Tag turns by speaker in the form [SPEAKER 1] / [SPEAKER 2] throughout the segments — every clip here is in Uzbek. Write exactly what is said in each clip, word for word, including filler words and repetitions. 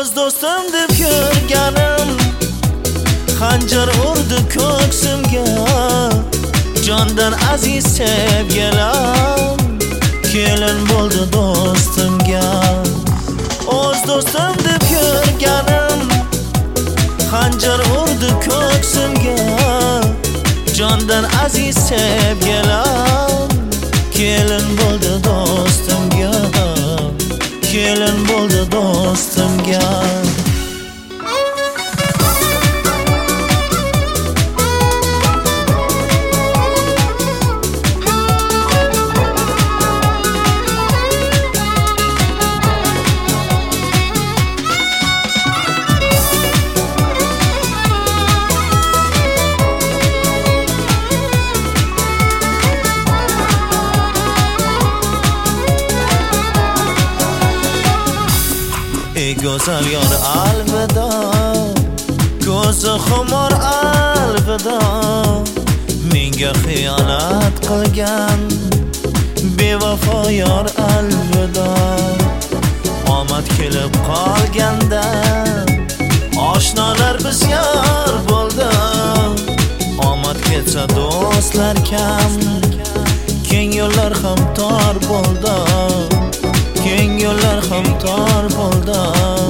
[SPEAKER 1] O'z do'stim deb ko'rganim xanjar urdi ko'ksimga. Jondan aziz sevgilim kelin bo'ldi do'stimga. O'z do'stim deb ko'rganim xanjar urdi ko'ksimga. Jondan aziz sevgilim kelin bo'ldi do'stimga. Kelin bo'ldi do'stimga. Ey go'zal yor alvida, ko'zi xumor alvida. Menga xiyonat qilgan bevafo yor alvida. Omad kelib qolganda oshnolar biz yor bo'ldi. Omad ketsa do'stlar kam, keng yo'llar ham tor bo'ldi. Keng yo'llar ham tor bo'ldi.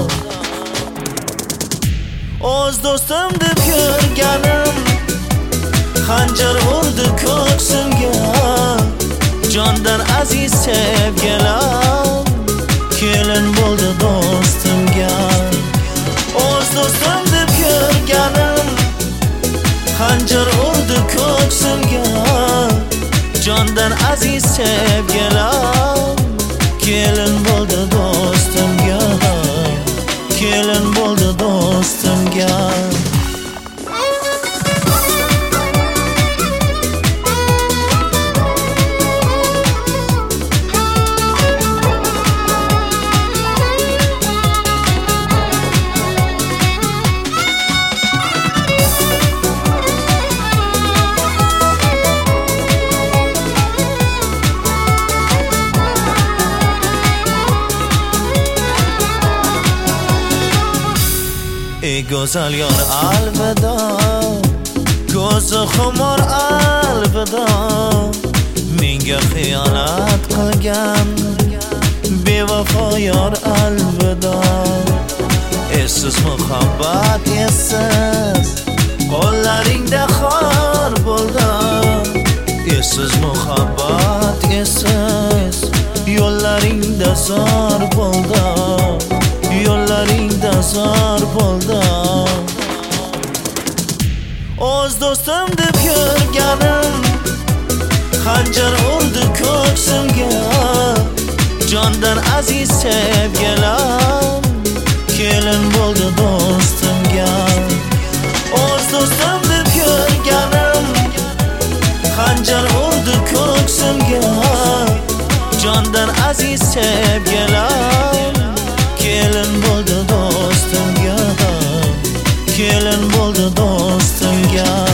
[SPEAKER 1] O'z do'stim deb ko'rganim xanjar urdi ko'ksimga. Jondan aziz sevgilim kelin bo'ldi do'stimga. O'z do'stim deb ko'rganim xanjar urdi ko'ksimga. Jondan aziz sevgilim kelin bo'ldi do'stimga. Kelin bo'ldi do'stimga. Ey go'zal yor alvida, ko'zi xumor alvida. Menga xiyonat qilgan bevafo yor alvida. Essiz muhabbat essiz, qo'llaringda xor bo'ldi. Essiz muhabbat essiz, yo'llaringda zor bo'ldi. Yo'llaringda zor bo'ldi. O'z do'stim deb ko'rganim xanjar urdi ko'ksimga. Jondan aziz sevgilim kelin bo'ldi do'stimga. O'z do'stim deb ko'rganim xanjar urdi ko'ksimga. Jondan aziz sevgilim kelin bo'ldi do'stimga. Kelin bo'ldi do'stimga.